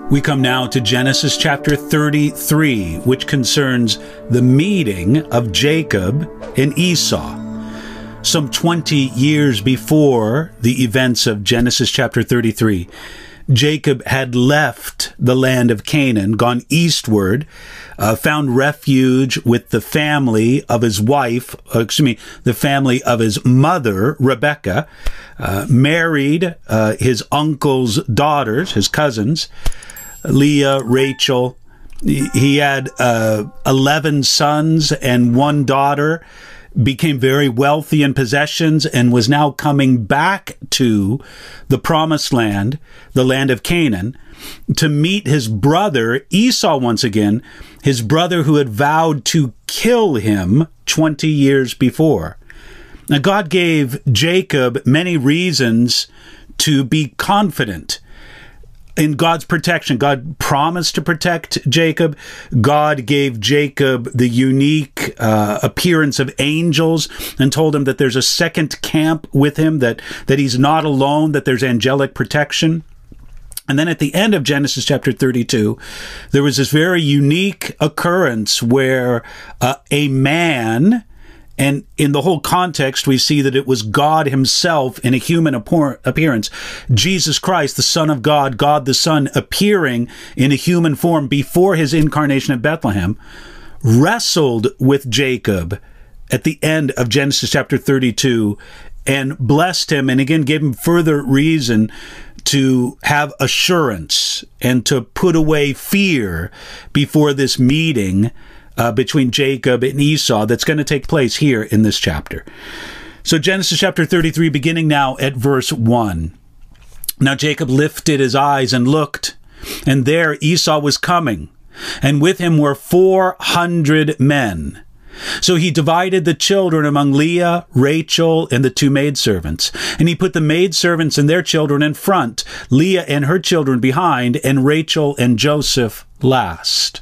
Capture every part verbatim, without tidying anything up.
We come now to Genesis chapter thirty-three, which concerns the meeting of Jacob and Esau. Some twenty years before the events of Genesis chapter thirty-three, Jacob had left the land of Canaan, gone eastward, uh, found refuge with the family of his wife, uh, excuse me, the family of his mother, Rebekah, uh, married uh, his uncle's daughters, his cousins, Leah, Rachel. He had uh, eleven sons and one daughter, became very wealthy in possessions, and was now coming back to the promised land, the land of Canaan, to meet his brother Esau once again, his brother who had vowed to kill him twenty years before. Now, God gave Jacob many reasons to be confident in God's protection. God promised to protect Jacob. God gave Jacob the unique uh, appearance of angels and told him that there's a second camp with him, that, that he's not alone, that there's angelic protection. And then at the end of Genesis chapter thirty-two, there was this very unique occurrence where uh, a man, and in the whole context, we see that it was God himself in a human appearance, Jesus Christ, the Son of God, God the Son, appearing in a human form before his incarnation at Bethlehem, wrestled with Jacob at the end of Genesis chapter thirty-two and blessed him, and again gave him further reason to have assurance and to put away fear before this meeting Uh, between Jacob and Esau that's going to take place here in this chapter. So Genesis chapter thirty-three, beginning now at verse one. Now Jacob lifted his eyes and looked, and there Esau was coming, and with him were four hundred men. So he divided the children among Leah, Rachel, and the two maidservants. And he put the maidservants and their children in front, Leah and her children behind, and Rachel and Joseph last.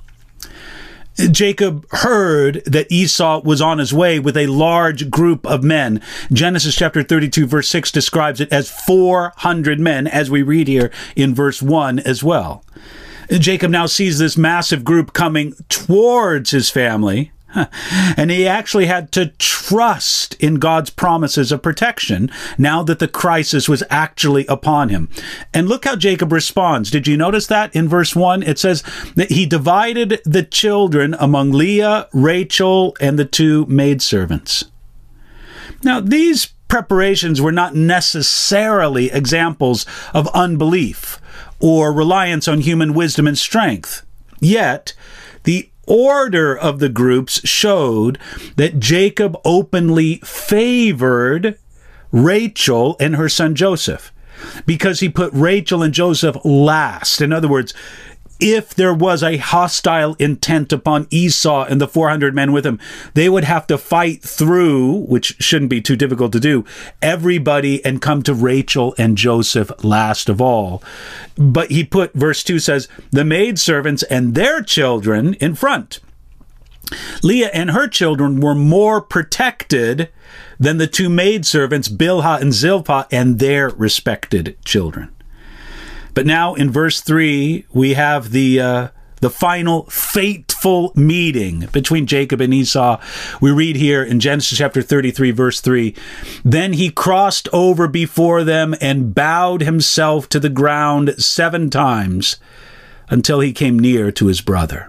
Jacob heard that Esau was on his way with a large group of men. Genesis chapter thirty-two verse six describes it as four hundred men, as we read here in verse one as well. Jacob now sees this massive group coming towards his family, and he actually had to trust in God's promises of protection now that the crisis was actually upon him. And look how Jacob responds. Did you notice that in verse one? It says that he divided the children among Leah, Rachel, and the two maidservants. Now, these preparations were not necessarily examples of unbelief or reliance on human wisdom and strength. Yet, the order of the groups showed that Jacob openly favored Rachel and her son Joseph, because he put Rachel and Joseph last. In other words, if there was a hostile intent upon Esau and the four hundred men with him, they would have to fight through, which shouldn't be too difficult to do, everybody and come to Rachel and Joseph last of all. But he put, verse two says, the maidservants and their children in front. Leah and her children were more protected than the two maidservants, Bilhah and Zilpah, and their respected children. But now in verse three, we have the uh, the final fateful meeting between Jacob and Esau. We read here in Genesis chapter thirty-three, verse three, then he crossed over before them and bowed himself to the ground seven times until he came near to his brother.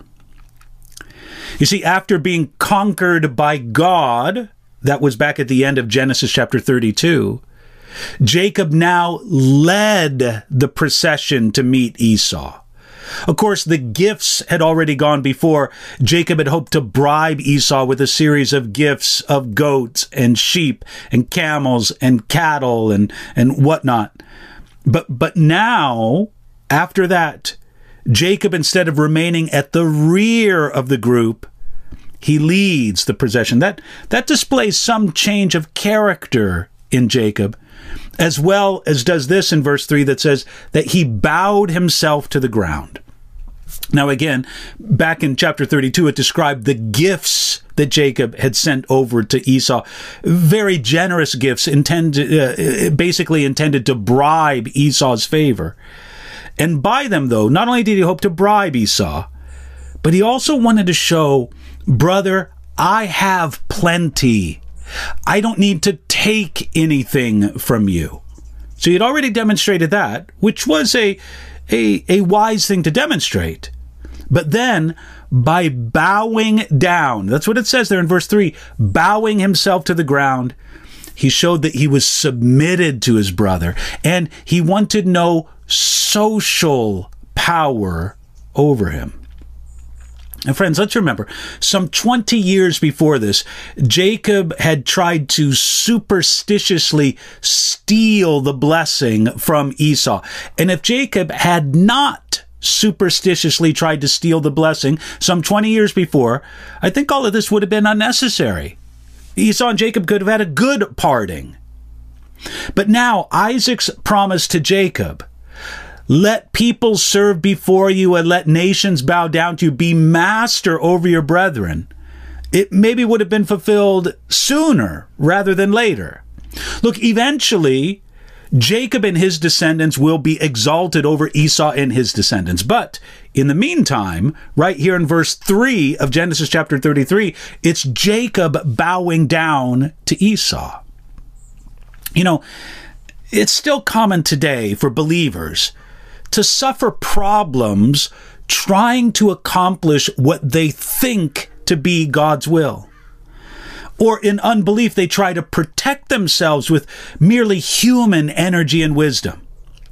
You see, after being conquered by God, that was back at the end of Genesis chapter thirty-two, Jacob now led the procession to meet Esau. Of course, the gifts had already gone before. Jacob had hoped to bribe Esau with a series of gifts of goats and sheep and camels and cattle and, and whatnot. But, but now, after that, Jacob, instead of remaining at the rear of the group, he leads the procession. That, that displays some change of character in Jacob, as well as does this in verse three that says that he bowed himself to the ground. Now again, back in chapter thirty-two, it described the gifts that Jacob had sent over to Esau. Very generous gifts, intended, uh, basically intended to bribe Esau's favor. And by them, though, not only did he hope to bribe Esau, but he also wanted to show, brother, I have plenty. I don't need to take anything from you. So he had already demonstrated that, which was a, a, a wise thing to demonstrate. But then, by bowing down, that's what it says there in verse three, bowing himself to the ground, he showed that he was submitted to his brother, and he wanted no social power over him. And friends, let's remember, some twenty years before this, Jacob had tried to superstitiously steal the blessing from Esau. And if Jacob had not superstitiously tried to steal the blessing some twenty years before, I think all of this would have been unnecessary. Esau and Jacob could have had a good parting. But now Isaac's promise to Jacob, let people serve before you and let nations bow down to you, be master over your brethren, it maybe would have been fulfilled sooner rather than later. Look, eventually, Jacob and his descendants will be exalted over Esau and his descendants. But in the meantime, right here in verse three of Genesis chapter thirty-three, it's Jacob bowing down to Esau. You know, it's still common today for believers to suffer problems trying to accomplish what they think to be God's will. Or in unbelief, they try to protect themselves with merely human energy and wisdom.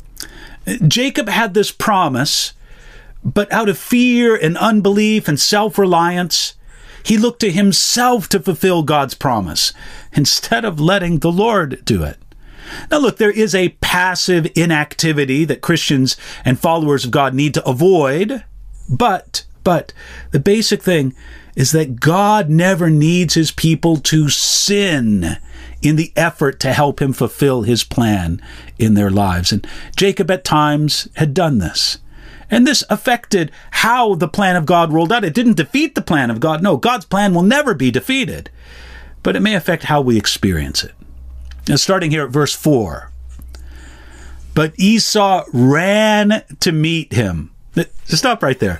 Jacob had this promise, but out of fear and unbelief and self-reliance, he looked to himself to fulfill God's promise instead of letting the Lord do it. Now look, there is a passive inactivity that Christians and followers of God need to avoid, but, but the basic thing is that God never needs his people to sin in the effort to help him fulfill his plan in their lives. And Jacob at times had done this. And this affected how the plan of God rolled out. It didn't defeat the plan of God. No, God's plan will never be defeated. But it may affect how we experience it. Now, starting here at verse four. But Esau ran to meet him. Stop right there.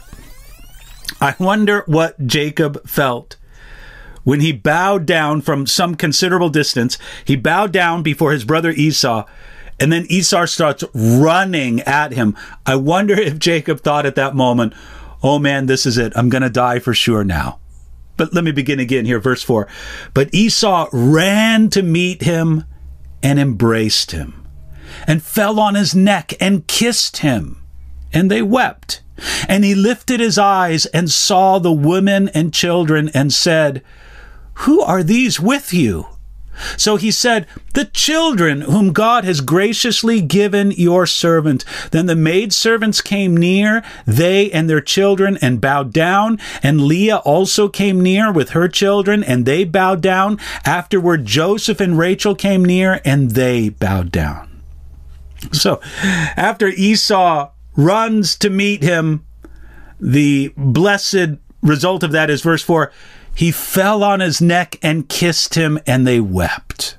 I wonder what Jacob felt when he bowed down from some considerable distance. He bowed down before his brother Esau, and then Esau starts running at him. I wonder if Jacob thought at that moment, oh man, this is it. I'm going to die for sure now. But let me begin again here, verse four. But Esau ran to meet him and embraced him, and fell on his neck and kissed him, and they wept. And he lifted his eyes and saw the women and children and said, who are these with you? So he said, the children whom God has graciously given your servant. Then the maidservants came near, they and their children, and bowed down. And Leah also came near with her children, and they bowed down. Afterward, Joseph and Rachel came near, and they bowed down. So after Esau runs to meet him, the blessed result of that is verse four. He fell on his neck and kissed him, and they wept.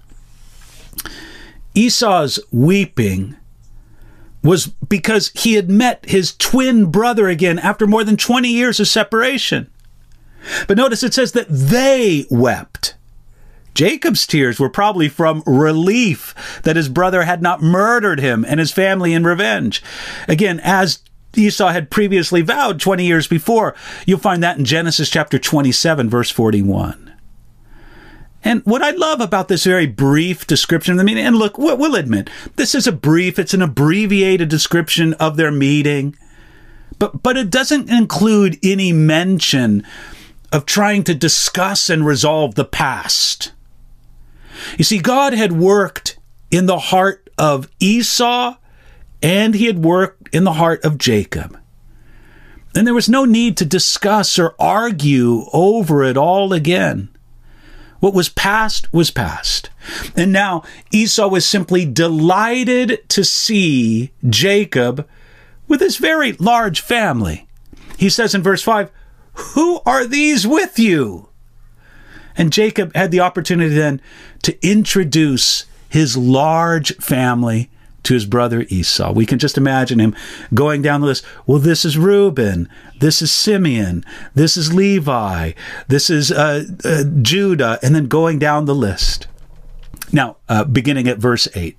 Esau's weeping was because he had met his twin brother again after more than twenty years of separation. But notice it says that they wept. Jacob's tears were probably from relief that his brother had not murdered him and his family in revenge. Again, as Esau had previously vowed twenty years before. You'll find that in Genesis chapter twenty-seven, verse forty-one. And what I love about this very brief description of the meeting, and look, we'll admit, this is a brief, it's an abbreviated description of their meeting, but, but it doesn't include any mention of trying to discuss and resolve the past. You see, God had worked in the heart of Esau, and he had worked in the heart of Jacob. And there was no need to discuss or argue over it all again. What was past was past. And now Esau was simply delighted to see Jacob with his very large family. He says in verse five, who are these with you? And Jacob had the opportunity then to introduce his large family to his brother Esau. We can just imagine him going down the list. Well, this is Reuben. This is Simeon. This is Levi. This is uh, uh, Judah. And then going down the list. Now, uh, beginning at verse eight.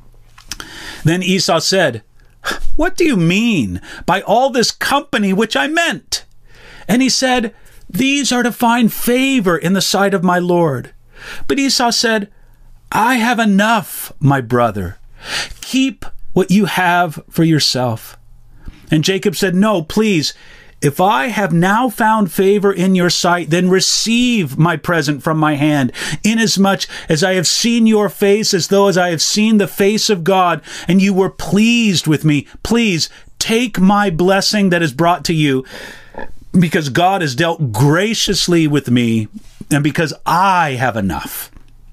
Then Esau said, "What do you mean by all this company which I meant?" And he said, "These are to find favor in the sight of my Lord." But Esau said, "I have enough, my brother. Keep what you have for yourself." And Jacob said, "No, please, if I have now found favor in your sight, then receive my present from my hand, inasmuch as I have seen your face as though as I have seen the face of God, and you were pleased with me. Please take my blessing that is brought to you, because God has dealt graciously with me, and because I have enough."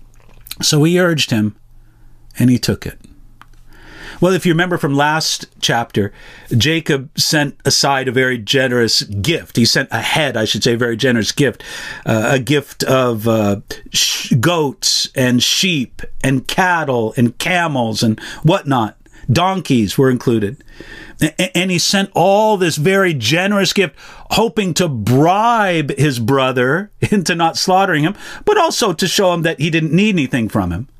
So he urged him, and he took it. Well, if you remember from last chapter, Jacob sent aside a very generous gift. He sent ahead, I should say, a very generous gift, uh, a gift of uh, sh- goats and sheep and cattle and camels and whatnot. Donkeys were included. A- and he sent all this very generous gift, hoping to bribe his brother into not slaughtering him, but also to show him that he didn't need anything from him.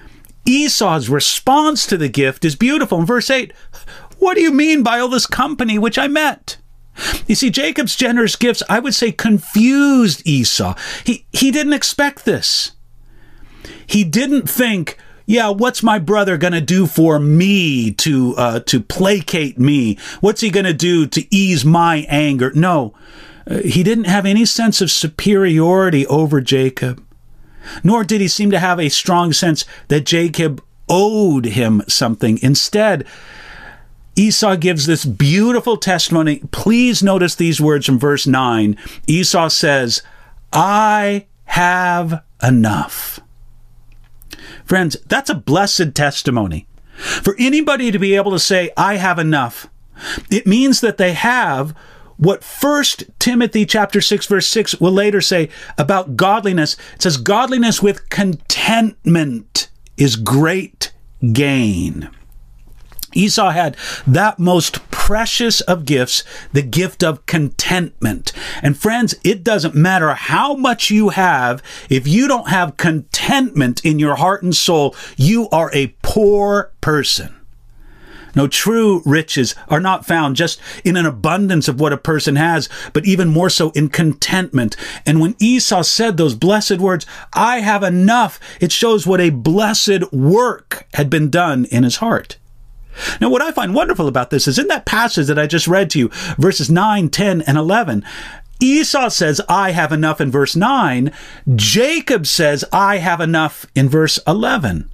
Esau's response to the gift is beautiful. In verse eight, "What do you mean by all this company which I met?" You see, Jacob's generous gifts, I would say, confused Esau. He, he didn't expect this. He didn't think, yeah, what's my brother going to do for me to, uh, to placate me? What's he going to do to ease my anger? No, uh, he didn't have any sense of superiority over Jacob. Nor did he seem to have a strong sense that Jacob owed him something. Instead, Esau gives this beautiful testimony. Please notice these words from verse nine. Esau says, "I have enough." Friends, that's a blessed testimony. For anybody to be able to say, "I have enough," it means that they have what First Timothy chapter six, verse six will later say about godliness. It says, "Godliness with contentment is great gain." Esau had that most precious of gifts, the gift of contentment. And friends, it doesn't matter how much you have, if you don't have contentment in your heart and soul, you are a poor person. No, true riches are not found just in an abundance of what a person has, but even more so in contentment. And when Esau said those blessed words, "I have enough," it shows what a blessed work had been done in his heart. Now, what I find wonderful about this is in that passage that I just read to you, verses nine, ten, and eleven, Esau says, "I have enough" in verse nine. Jacob says, "I have enough" in verse eleven.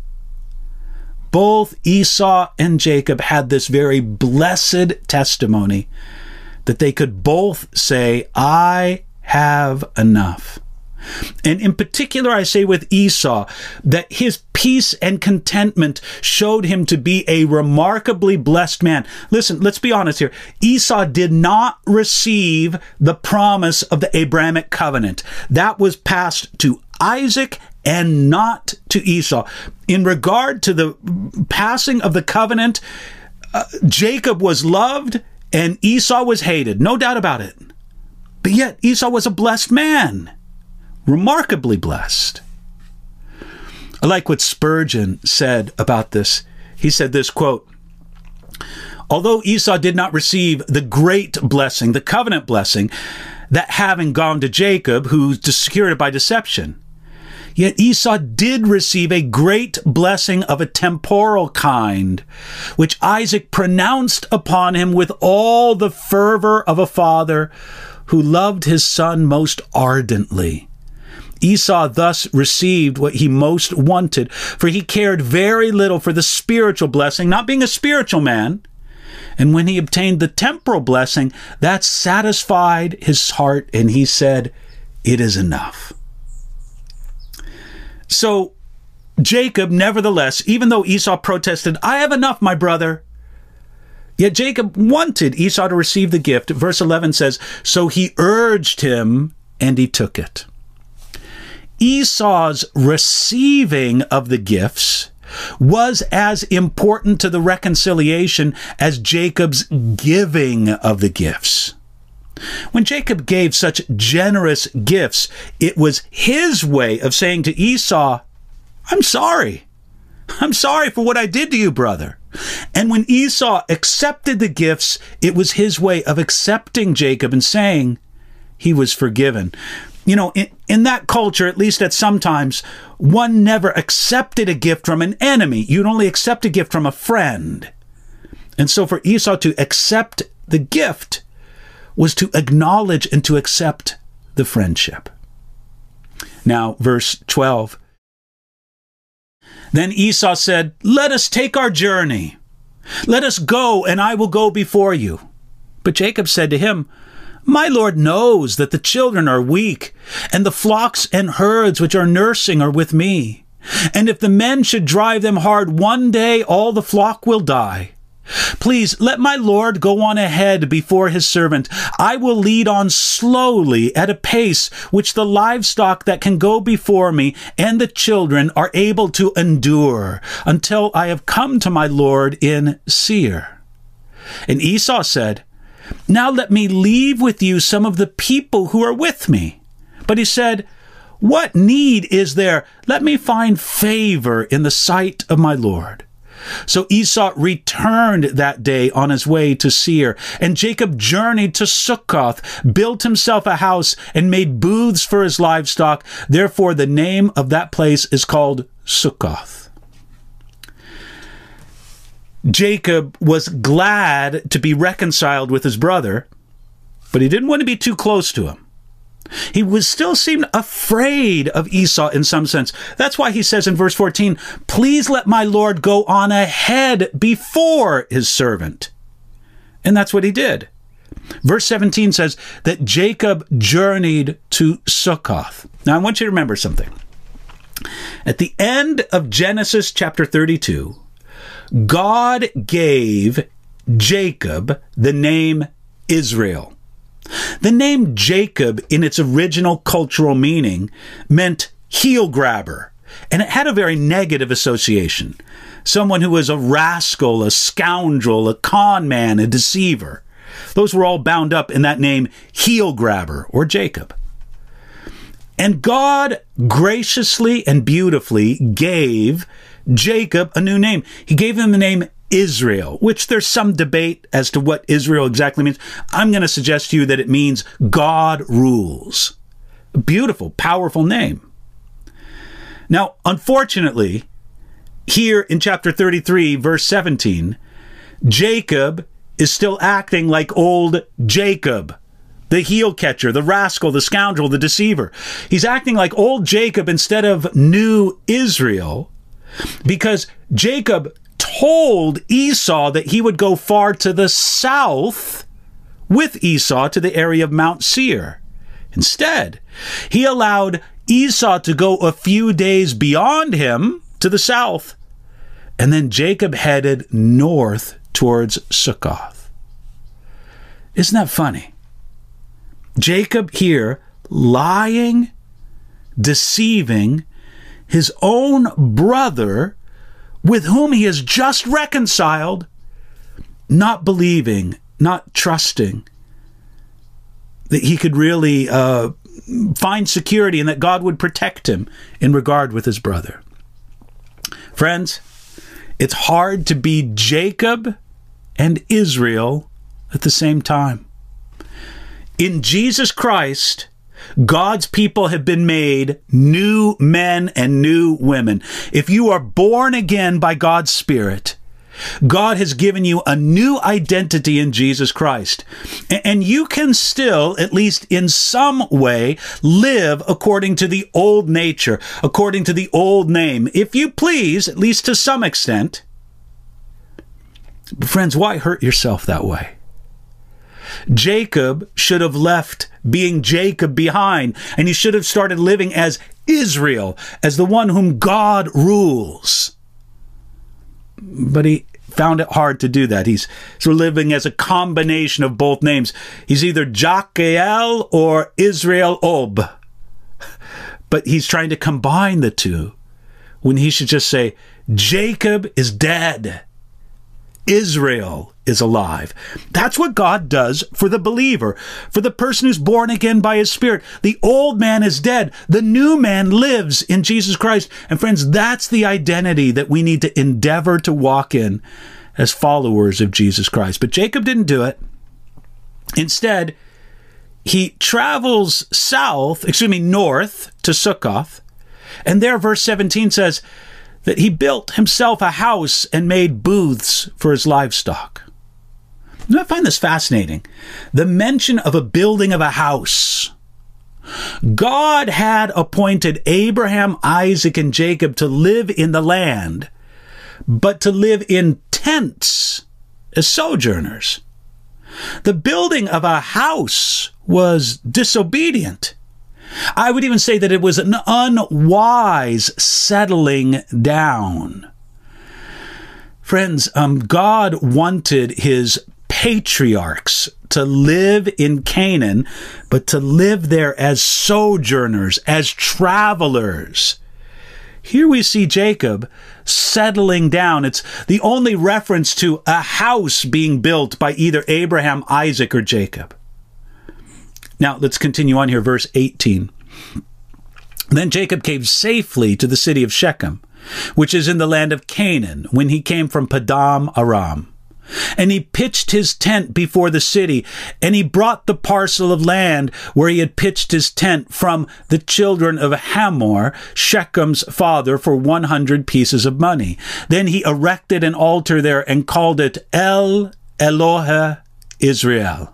Both Esau and Jacob had this very blessed testimony that they could both say, "I have enough." And in particular, I say with Esau, that his peace and contentment showed him to be a remarkably blessed man. Listen, let's be honest here. Esau did not receive the promise of the Abrahamic covenant. That was passed to Isaac and not to Esau. In regard to the passing of the covenant, uh, Jacob was loved and Esau was hated. No doubt about it. But yet Esau was a blessed man. Remarkably blessed. I like what Spurgeon said about this. He said this, quote, "Although Esau did not receive the great blessing, the covenant blessing, that having gone to Jacob, who secured it by deception, yet Esau did receive a great blessing of a temporal kind, which Isaac pronounced upon him with all the fervor of a father who loved his son most ardently. Esau thus received what he most wanted, for he cared very little for the spiritual blessing, not being a spiritual man. And when he obtained the temporal blessing, that satisfied his heart, and he said, 'It is enough.'" So Jacob, nevertheless, even though Esau protested, "I have enough, my brother," yet Jacob wanted Esau to receive the gift. Verse eleven says, "So he urged him, and he took it." Esau's receiving of the gifts was as important to the reconciliation as Jacob's giving of the gifts. When Jacob gave such generous gifts, it was his way of saying to Esau, I'm sorry. I'm sorry for what I did to you, brother. And when Esau accepted the gifts, it was his way of accepting Jacob and saying he was forgiven. You know, in, in that culture, at least at some times, one never accepted a gift from an enemy. You'd only accept a gift from a friend. And so for Esau to accept the gift was to acknowledge and to accept the friendship. Now, verse twelve. Then Esau said, let us take our journey. Let us go, and I will go before you. But Jacob said to him, my Lord knows that the children are weak, and the flocks and herds which are nursing are with me. And if the men should drive them hard, one day all the flock will die. Please let my Lord go on ahead before his servant. I will lead on slowly at a pace which the livestock that can go before me and the children are able to endure until I have come to my Lord in Seir. And Esau said, now let me leave with you some of the people who are with me. But he said, what need is there? Let me find favor in the sight of my Lord. So Esau returned that day on his way to Seir, and Jacob journeyed to Succoth, built himself a house, and made booths for his livestock. Therefore the name of that place is called Succoth. Jacob was glad to be reconciled with his brother, but he didn't want to be too close to him. He was still seemed afraid of Esau in some sense. That's why he says in verse fourteen, please let my Lord go on ahead before his servant. And that's what he did. Verse seventeen says that Jacob journeyed to Succoth. Now I want you to remember something. At the end of Genesis chapter thirty-two, God gave Jacob the name Israel. The name Jacob, in its original cultural meaning, meant heel grabber, and it had a very negative association. Someone who was a rascal, a scoundrel, a con man, a deceiver. Those were all bound up in that name, heel grabber, or Jacob. And God graciously and beautifully gave Jacob a new name. He gave him the name Israel, which there's some debate as to what Israel exactly means. I'm going to suggest to you that it means God rules. A beautiful, powerful name. Now, unfortunately, here in chapter thirty-three, verse seventeen, Jacob is still acting like old Jacob, the heel catcher, the rascal, the scoundrel, the deceiver. He's acting like old Jacob instead of new Israel, because Jacob told Esau that he would go far to the south with Esau to the area of Mount Seir. Instead, he allowed Esau to go a few days beyond him to the south, and then Jacob headed north towards Succoth. Isn't that funny? Jacob here lying, deceiving his own brother with whom he has just reconciled, not believing, not trusting that he could really uh, find security and that God would protect him in regard with his brother. Friends, it's hard to be Jacob and Israel at the same time. In Jesus Christ, God's people have been made new men and new women. If you are born again by God's Spirit, God has given you a new identity in Jesus Christ. And you can still, at least in some way, live according to the old nature, according to the old name, if you please, at least to some extent. But friends, why hurt yourself that way? Jacob should have left being Jacob behind, and he should have started living as Israel, as the one whom God rules. But he found it hard to do that. He's sort of living as a combination of both names. He's either Jacheel or Israel Ob. But he's trying to combine the two when he should just say, Jacob is dead. Israel is alive. That's what God does for the believer, for the person who's born again by his Spirit. The old man is dead. The new man lives in Jesus Christ. And friends, that's the identity that we need to endeavor to walk in as followers of Jesus Christ. But Jacob didn't do it. Instead, he travels south, excuse me, north to Succoth. And there, verse seventeen says that he built himself a house and made booths for his livestock. And I find this fascinating. The mention of a building of a house. God had appointed Abraham, Isaac, and Jacob to live in the land, but to live in tents as sojourners. The building of a house was disobedient. I would even say that it was an unwise settling down. Friends, um, God wanted his patriarchs to live in Canaan, but to live there as sojourners, as travelers. Here we see Jacob settling down. It's the only reference to a house being built by either Abraham, Isaac, or Jacob. Now, let's continue on here, verse eighteen. Then Jacob came safely to the city of Shechem, which is in the land of Canaan, when he came from Padam Aram. And he pitched his tent before the city, and he brought the parcel of land where he had pitched his tent from the children of Hamor, Shechem's father, for one hundred pieces of money. Then he erected an altar there and called it El Elohe Israel.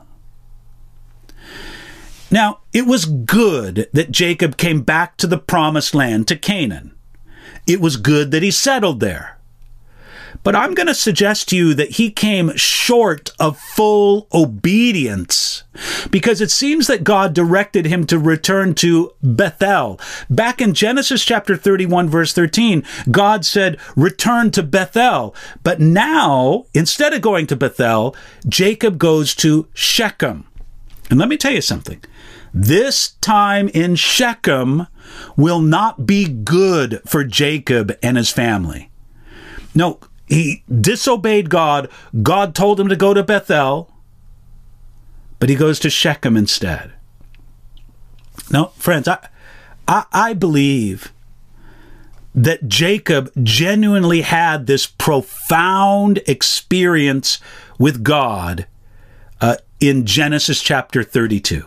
Now, it was good that Jacob came back to the promised land, to Canaan. It was good that he settled there. But I'm going to suggest to you that he came short of full obedience, because it seems that God directed him to return to Bethel. Back in Genesis chapter thirty-one, verse thirteen, God said, return to Bethel. But now, instead of going to Bethel, Jacob goes to Shechem. And let me tell you something. This time in Shechem will not be good for Jacob and his family. No, he disobeyed God. God told him to go to Bethel, but he goes to Shechem instead. Now, friends, I, I, I believe that Jacob genuinely had this profound experience with God uh, in Genesis chapter thirty-two.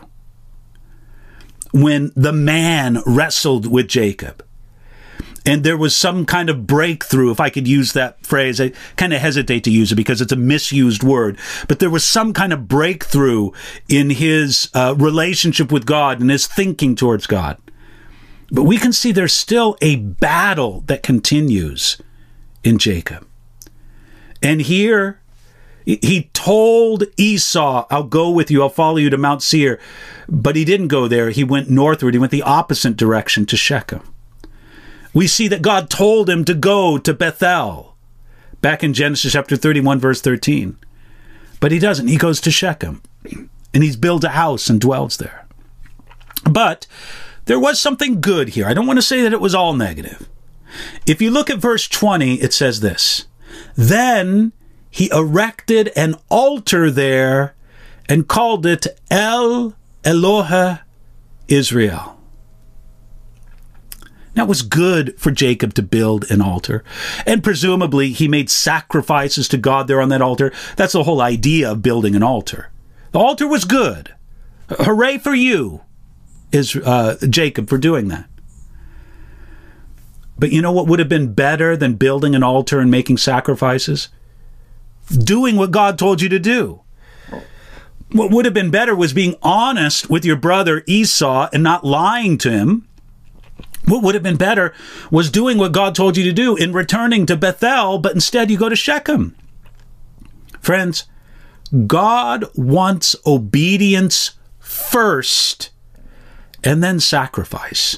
When the man wrestled with Jacob. And there was some kind of breakthrough, if I could use that phrase. I kind of hesitate to use it because it's a misused word. But there was some kind of breakthrough in his uh, relationship with God and his thinking towards God. But we can see there's still a battle that continues in Jacob. And here, he told Esau, I'll go with you, I'll follow you to Mount Seir. But he didn't go there. He went northward. He went the opposite direction to Shechem. We see that God told him to go to Bethel, back in Genesis chapter thirty-one, verse thirteen. But he doesn't. He goes to Shechem, and he's built a house and dwells there. But there was something good here. I don't want to say that it was all negative. If you look at verse twenty, it says this, then he erected an altar there and called it El Elohe Israel. Now, it was good for Jacob to build an altar, and presumably he made sacrifices to God there on that altar. That's the whole idea of building an altar. The altar was good. Hooray for you, is uh, Jacob, for doing that. But you know what would have been better than building an altar and making sacrifices? Doing what God told you to do. What would have been better was being honest with your brother Esau and not lying to him. What would have been better was doing what God told you to do in returning to Bethel, but instead you go to Shechem. Friends, God wants obedience first and then sacrifice.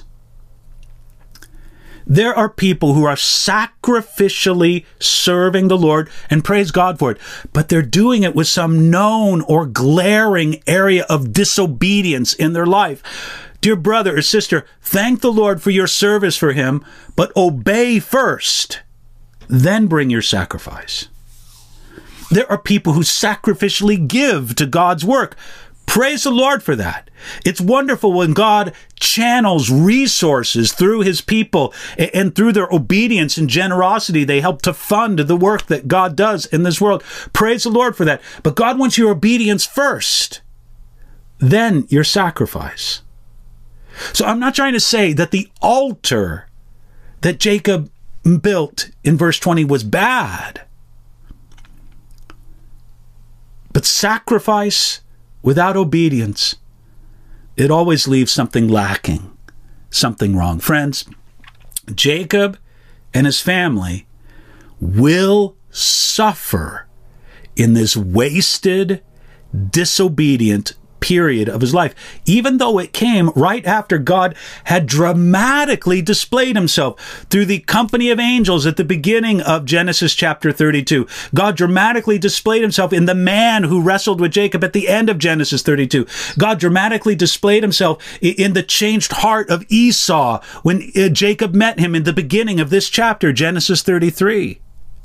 There are people who are sacrificially serving the Lord, and praise God for it, but they're doing it with some known or glaring area of disobedience in their life. Dear brother or sister, thank the Lord for your service for him, but obey first, then bring your sacrifice. There are people who sacrificially give to God's work. Praise the Lord for that. It's wonderful when God channels resources through his people, and through their obedience and generosity, they help to fund the work that God does in this world. Praise the Lord for that. But God wants your obedience first, then your sacrifice. So I'm not trying to say that the altar that Jacob built in verse twenty was bad. But sacrifice without obedience, it always leaves something lacking, something wrong. Friends, Jacob and his family will suffer in this wasted, disobedient period of his life, even though it came right after God had dramatically displayed himself through the company of angels at the beginning of Genesis chapter thirty-two. God dramatically displayed himself in the man who wrestled with Jacob at the end of Genesis thirty-two. God dramatically displayed himself in the changed heart of Esau when Jacob met him in the beginning of this chapter, Genesis thirty-three.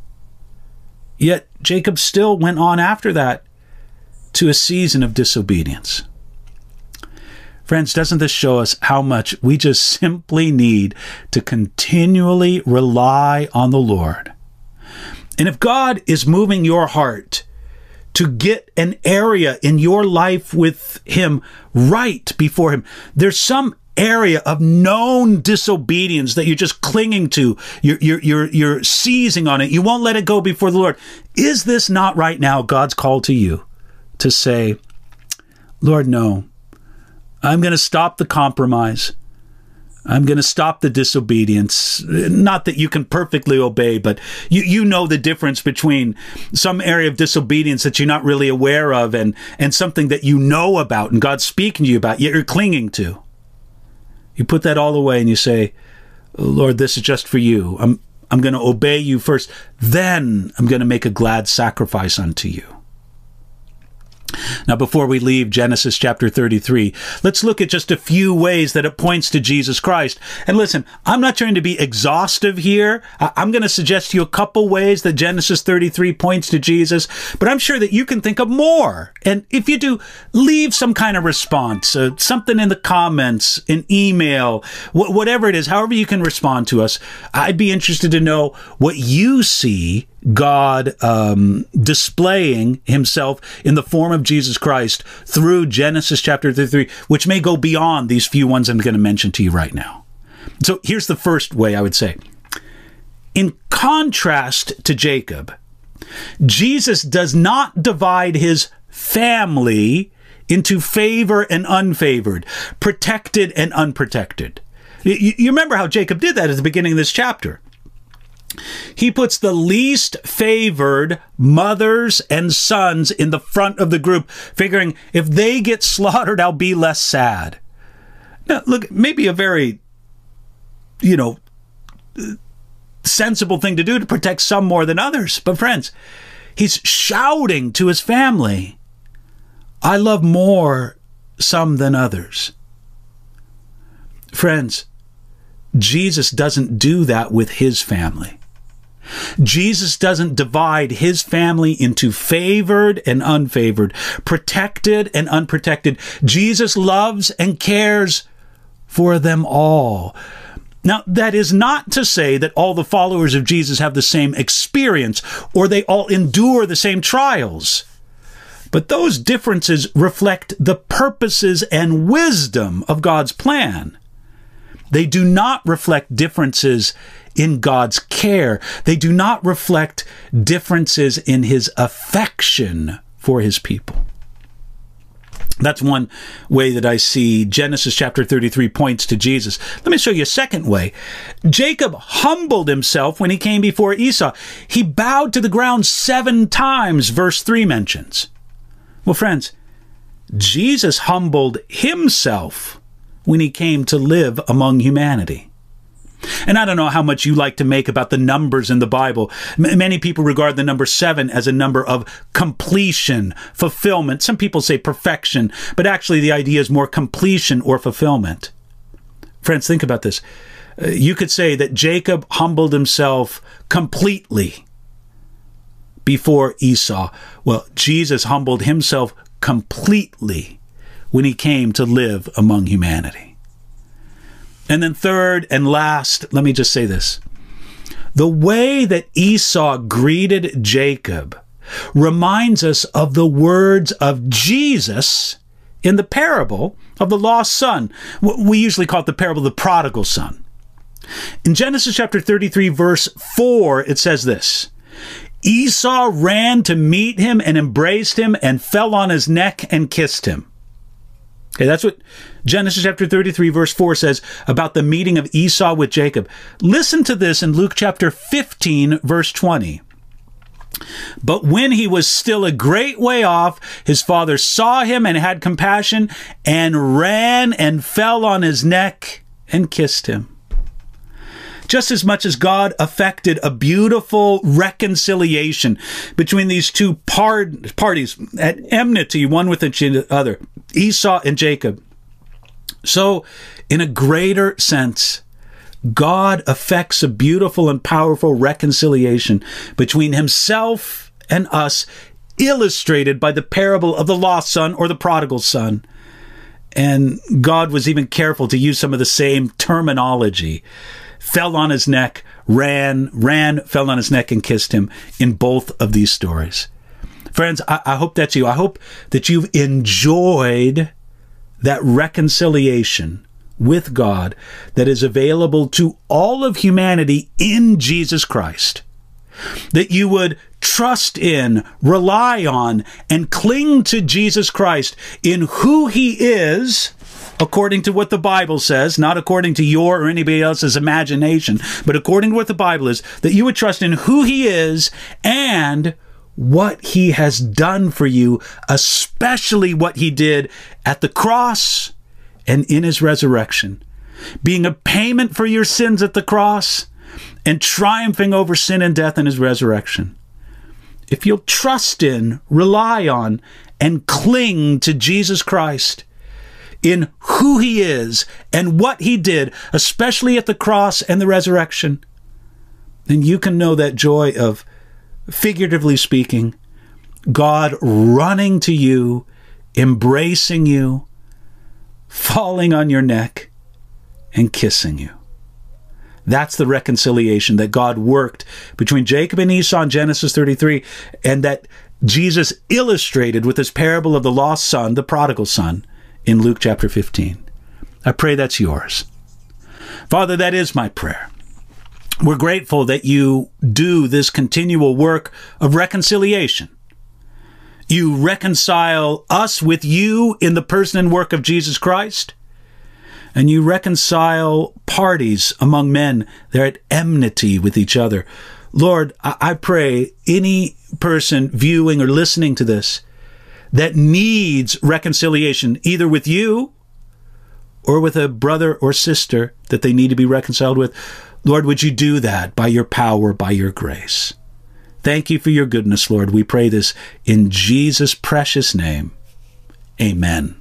Yet Jacob still went on after that to a season of disobedience. Friends, doesn't this show us how much we just simply need to continually rely on the Lord? And if God is moving your heart to get an area in your life with him right before him, there's some area of known disobedience that you're just clinging to, you're, you're, you're, you're seizing on it, you won't let it go before the Lord. Is this not right now God's call to you to say, Lord, no, I'm going to stop the compromise. I'm going to stop the disobedience. Not that you can perfectly obey, but you, you know the difference between some area of disobedience that you're not really aware of and, and something that you know about and God's speaking to you about, yet you're clinging to. You put that all away and you say, Lord, this is just for you. I'm, I'm going to obey you first. Then I'm going to make a glad sacrifice unto you. Now, before we leave Genesis chapter thirty-three, let's look at just a few ways that it points to Jesus Christ. And listen, I'm not trying to be exhaustive here. I'm going to suggest to you a couple ways that Genesis thirty-three points to Jesus, but I'm sure that you can think of more. And if you do, leave some kind of response, uh, something in the comments, an email, wh- whatever it is, however you can respond to us. I'd be interested to know what you see God um, displaying himself in the form of Jesus Christ through Genesis chapter thirty-three, which may go beyond these few ones I'm going to mention to you right now. So here's the first way I would say. In contrast to Jacob, Jesus does not divide his family into favor and unfavored, protected and unprotected. You, you remember how Jacob did that at the beginning of this chapter. He puts the least favored mothers and sons in the front of the group, figuring if they get slaughtered, I'll be less sad. Now, look, maybe a very, you know, sensible thing to do to protect some more than others. But friends, he's shouting to his family, I love more some than others. Friends, Jesus doesn't do that with his family. Jesus doesn't divide his family into favored and unfavored, protected and unprotected. Jesus loves and cares for them all. Now, that is not to say that all the followers of Jesus have the same experience or they all endure the same trials. But those differences reflect the purposes and wisdom of God's plan. They do not reflect differences in God's care. They do not reflect differences in his affection for his people. That's one way that I see Genesis chapter thirty-three points to Jesus. Let me show you a second way. Jacob humbled himself when he came before Esau. He bowed to the ground seven times, verse three mentions. Well, friends, Jesus humbled himself when he came to live among humanity. And I don't know how much you like to make about the numbers in the Bible. M- many people regard the number seven as a number of completion, fulfillment. Some people say perfection, but actually the idea is more completion or fulfillment. Friends, think about this. Uh, you could say that Jacob humbled himself completely before Esau. Well, Jesus humbled himself completely when he came to live among humanity. And then third and last, let me just say this. The way that Esau greeted Jacob reminds us of the words of Jesus in the parable of the lost son. We usually call it the parable of the prodigal son. In Genesis chapter thirty-three, verse four, it says this: Esau ran to meet him and embraced him and fell on his neck and kissed him. Okay, that's what Genesis chapter thirty-three, verse four says about the meeting of Esau with Jacob. Listen to this in Luke chapter fifteen, verse twenty. But when he was still a great way off, his father saw him and had compassion and ran and fell on his neck and kissed him. Just as much as God effected a beautiful reconciliation between these two part- parties at enmity, one with each other, Esau and Jacob, so in a greater sense, God effects a beautiful and powerful reconciliation between himself and us, illustrated by the parable of the lost son or the prodigal son. And God was even careful to use some of the same terminology. Fell on his neck, ran, ran, fell on his neck and kissed him in both of these stories. Friends, I, I hope that's you. I hope that you've enjoyed that reconciliation with God that is available to all of humanity in Jesus Christ. That you would trust in, rely on, and cling to Jesus Christ in who he is, according to what the Bible says, not according to your or anybody else's imagination, but according to what the Bible is, that you would trust in who he is and what he has done for you, especially what he did at the cross and in his resurrection, being a payment for your sins at the cross and triumphing over sin and death in his resurrection. If you'll trust in, rely on, and cling to Jesus Christ in who he is and what he did, especially at the cross and the resurrection, then you can know that joy of, figuratively speaking, God running to you, embracing you, falling on your neck, and kissing you. That's the reconciliation that God worked between Jacob and Esau in Genesis thirty-three, and that Jesus illustrated with his parable of the lost son, the prodigal son, in Luke chapter fifteen. I pray that's yours. Father, that is my prayer. We're grateful that you do this continual work of reconciliation. You reconcile us with you in the person and work of Jesus Christ, and you reconcile parties among men. They're at enmity with each other. Lord, I pray any person viewing or listening to this that needs reconciliation, either with you or with a brother or sister that they need to be reconciled with, Lord, would you do that by your power, by your grace? Thank you for your goodness, Lord. We pray this in Jesus' precious name. Amen.